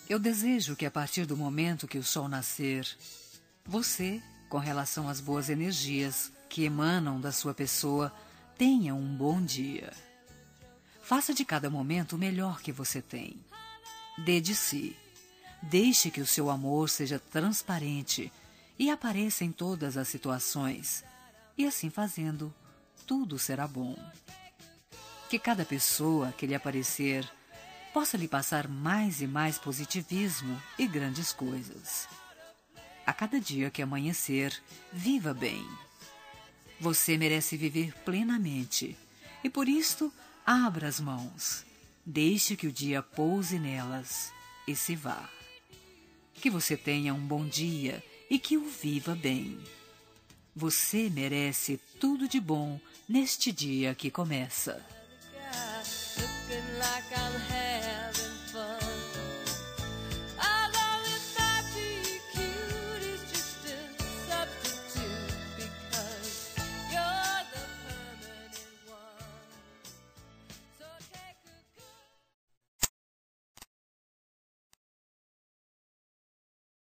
Eu desejo que a partir do momento que o sol nascer, você, com relação às boas energias que emanam da sua pessoa, tenha um bom dia. Faça de cada momento o melhor que você tem. Dê de si. Deixe que o seu amor seja transparente e apareça em todas as situações. E assim fazendo, tudo será bom. Que cada pessoa que lhe aparecer possa lhe passar mais e mais positivismo e grandes coisas. A cada dia que amanhecer, viva bem. Você merece viver plenamente e por isto abra as mãos. Deixe que o dia pouse nelas e se vá. Que você tenha um bom dia e que o viva bem. Você merece tudo de bom neste dia que começa. Looking like I'm